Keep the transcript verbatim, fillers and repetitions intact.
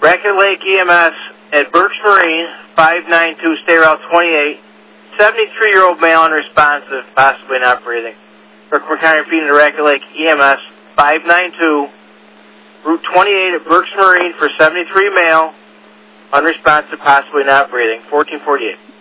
Racket Lake E M S at Berks Marine, five nine two, State Route twenty-eight. seventy-three-year-old male unresponsive, possibly not breathing. Kirk McConnell feeding to Racket Lake E M S, five nine two, Route twenty-eight at Berks Marine for seventy-three male, unresponsive, possibly not breathing, fourteen forty-eight.